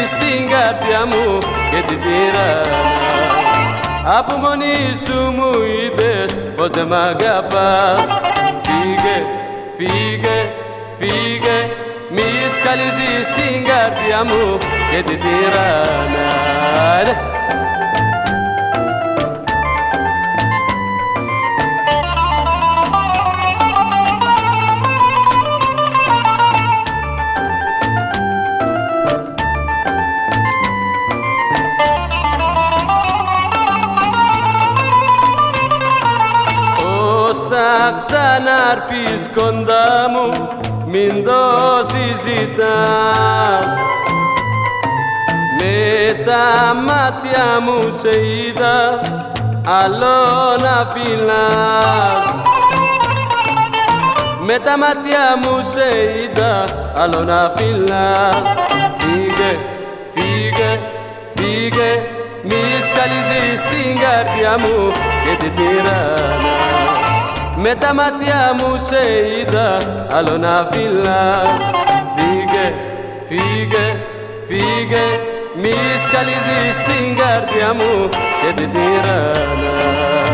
στην καρδιά μου και την τυράνα. Από μόνη σου μου είδες πως δεν μ' αγαπάς. Φύγε, φύγε, φύγε, μη σκαλίζεις την καρδιά μου και την τυράνα. Θα ξαναρφείς κοντά μου, μην το συζητάς. Με τα μάτια μου σε είδα, άλλο να φυλάς. Με τα μάτια μου σε είδα, άλλο να φυλάς. Φύγε, φύγε, φύγε, μη σκαλίζεις την καρδιά μου και την τυράνα. Με τα μάτια μου σε είδα, άλλο να φυλάς. Φύγε, φύγε, φύγε, μη σκαλίζεις την καρδιά μου και την τυράνα.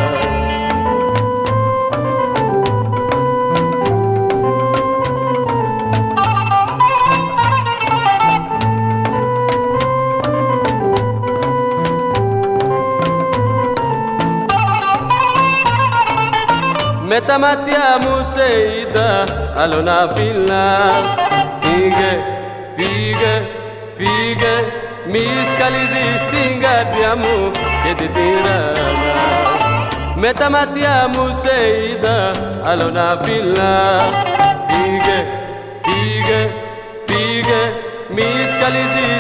Με τα μάτια μου σε είδα, άλλο να φυλάς. Φύγε, φύγε, φύγε, μη σκαλίζεις την καρδιά μου και την τυράνα. Με τα μάτια μου σε είδα, άλλο να φυλάς. Φύγε, φύγε, φύγε, μη σκαλίζεις